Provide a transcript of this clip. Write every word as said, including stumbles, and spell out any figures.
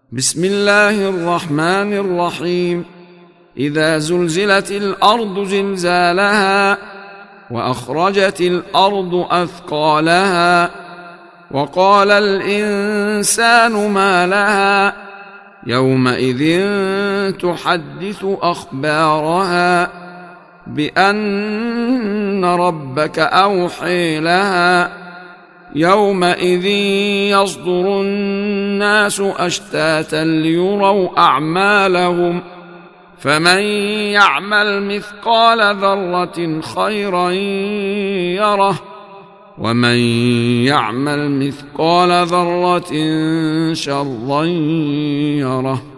بسم الله الرحمن الرحيم. إذا زلزلت الأرض زلزالها وأخرجت الأرض أثقالها وقال الإنسان ما لها يومئذ تحدث أخبارها بأن ربك أوحي لها يومئذ يصدر الناس أشتاتا ليروا أعمالهم فمن يعمل مثقال ذرة خيرا يره ومن يعمل مثقال ذرة شرا يره.